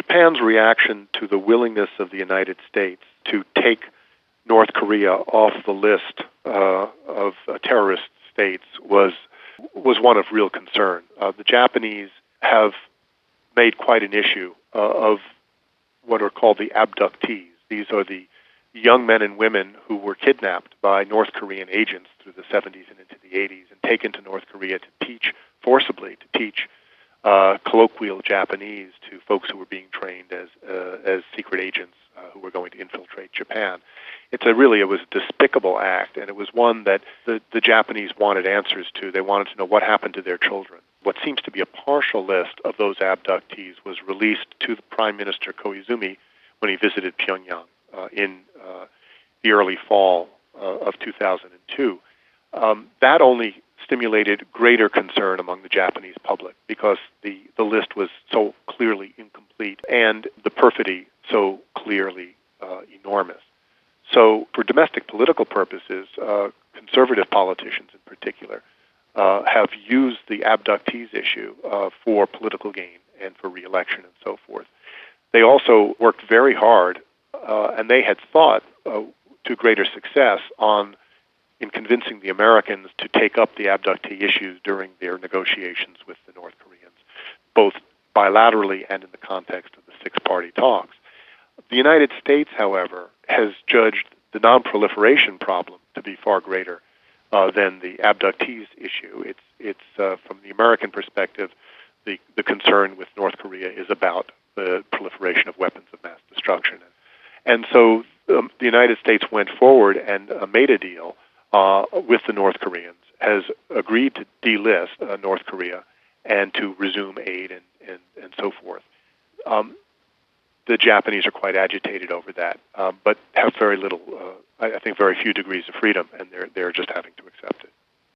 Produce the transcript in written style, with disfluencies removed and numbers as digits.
Japan's reaction to the willingness of the United States to take North Korea off the list of terrorist states was one of real concern. The Japanese have made quite an issue of what are called the abductees. These are the young men and women who were kidnapped by North Korean agents through the 70s and into the 80s and taken to North Korea to teach colloquial Japanese to folks who were being trained as secret agents who were going to infiltrate Japan. It was a despicable act, and it was one that the Japanese wanted answers to. They wanted to know what happened to their children. What seems to be a partial list of those abductees was released to the Prime Minister Koizumi when he visited Pyongyang in the early fall of 2002. That only stimulated greater concern among the Japanese public because the list was so clearly incomplete and the perfidy so clearly enormous. So for domestic political purposes, conservative politicians in particular have used the abductees issue for political gain and for re-election and so forth. They also worked very hard, and they had thought to greater success in convincing the Americans to take up the abductee issues during their negotiations with the North Koreans, both bilaterally and in the context of the six-party talks. The United States, however, has judged the non-proliferation problem to be far greater than the abductees issue. It's from the American perspective, the concern with North Korea is about the proliferation of weapons of mass destruction. And so the United States went forward and made a deal with the North Koreans, has agreed to delist North Korea and to resume aid and so forth. The Japanese are quite agitated over that, but have very little, I think very few degrees of freedom, and they're just having to accept it.